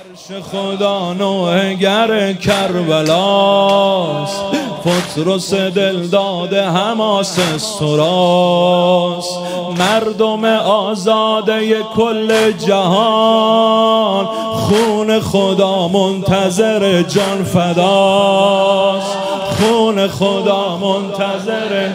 خدا نوحگر کربلاست، پتروس دل داده حماس سراست، مردم آزاده کل جهان، خون خدا منتظر جان فداست، خون خدا منتظر.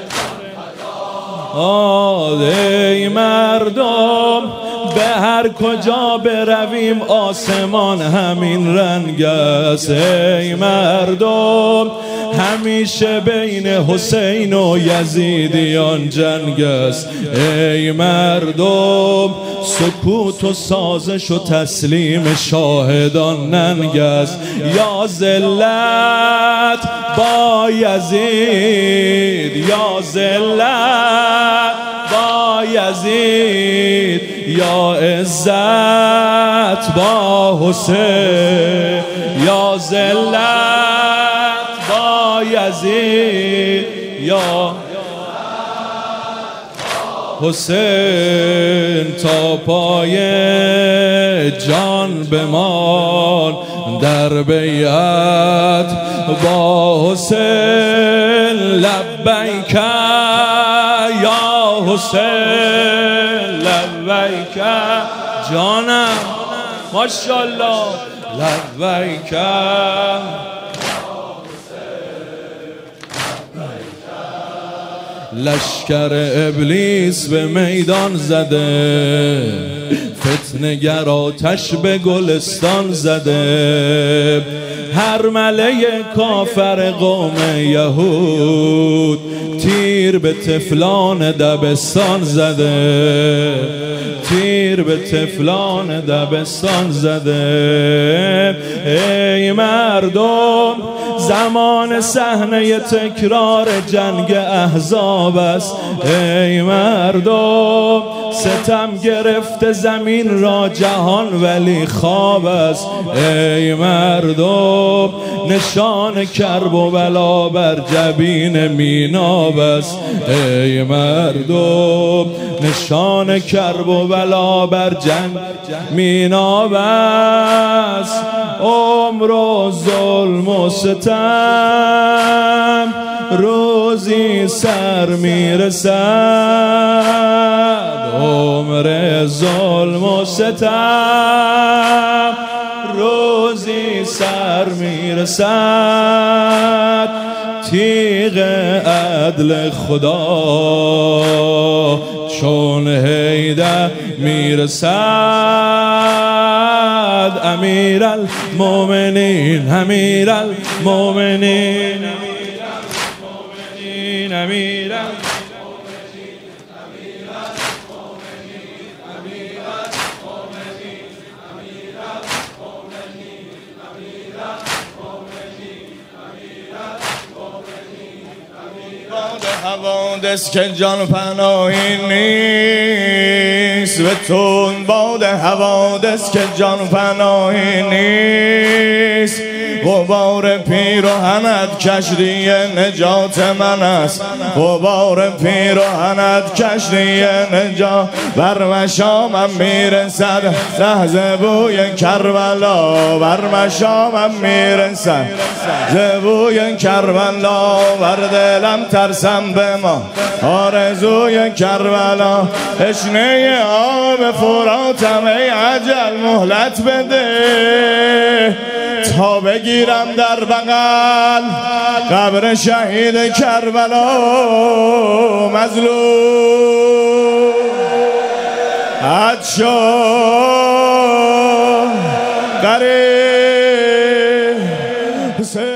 ای مردم به هر کجا برویم آسمان همین رنگ است. ای مردم همیشه بین حسین و یزیدیان جنگ است. ای مردم سکوت و سازش و تسلیم شاهدان ننگ است. یا ذلت با یزید، یا ذلت با یزید، یا عزت با حسین. یا ذلت با یزید، یا حسین. تا پای جان بمان در بیعت با حسین. لبیک یا حسین، لبیک جانم ماشاءالله، لبیک. لشکر ابلیس به میدان زده، فتنه‌گر آتش به گلستان زده، هر مله کافر قوم یهود تیر به طفلان دبستان زده، تیر به طفلان دبستان زده. ای مردم زمان صحنه تکرار جنگ احزاب است. ای مردم ستم گرفته زمین را جهان ولی خواب است. ای مردم نشان کرب و بلا بر جبین میناب است. ای مردم نشان کرب و بلا بر جنگ میناب است. عمر و ظلم و ستم روزی سر میرسد، عمر ظلم و ستم روزی سر میرسد. تیغ عدل خدا چون حیدر میرسد. امیرالمومنین، امیرالمومنین، امیرالمومنین. حوادث که جان پناهی نیست، به تون باد حوادث که جان پناهی نیست. غبار پیراهنت کشتی نجات من است، غبار پیراهنت کشتی نجات. بر مشامم میرسد لحظه بوی کربلا، بر مشامم میرسد لحظه بوی کربلا. بر دلم ترسم به ما آرزوی کربلا، تشنه آب فراتم ای عجل مهلت بده، تا بگیرم در بغل قبر شهید کربلا. مظلوم حد شد غریب